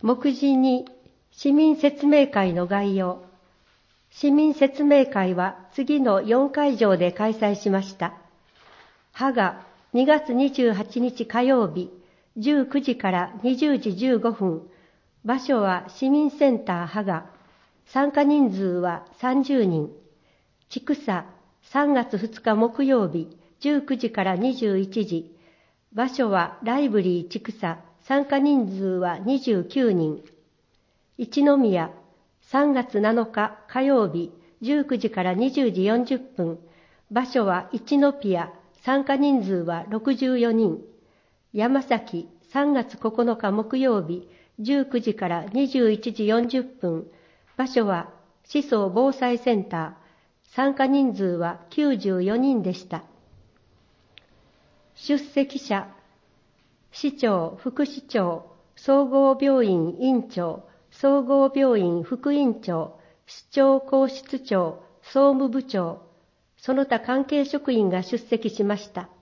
目次に市民説明会の概要。市民説明会は次の4会場で開催しました。はが2月28日火曜日19時から20時15分。場所は市民センターはが。参加人数は30人。千種3月2日木曜日19時から21時。場所はライブリー千種。参加人数は29人。一宮3月7日火曜日19時から20時40分。場所は一宮。参加人数は64人。山崎3月9日木曜日19時から21時40分。場所は思想防災センター。参加人数は94人でした。出席者、市長、副市長、総合病院院長、総合病院副院長、市長皇室長、総務部長、その他関係職員が出席しました。